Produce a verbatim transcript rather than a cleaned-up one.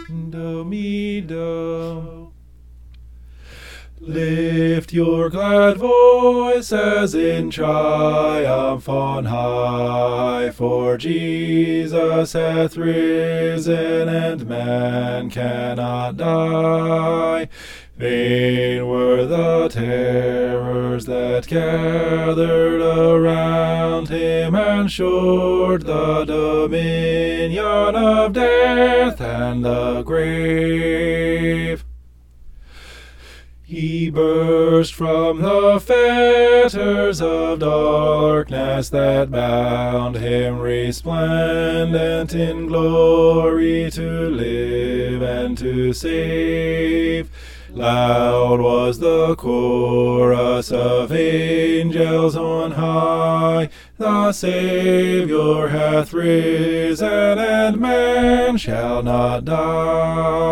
Do-mi-do. Lift your glad voices in triumph on high, for Jesus hath risen, and man cannot die. Vain were the terrors that gathered around him, and short the dominion of death and the grave. He burst from the fetters of darkness that bound him, resplendent in glory, to live and to save. Loud was the chorus of angels on high, the Saviour hath risen, and man shall not die.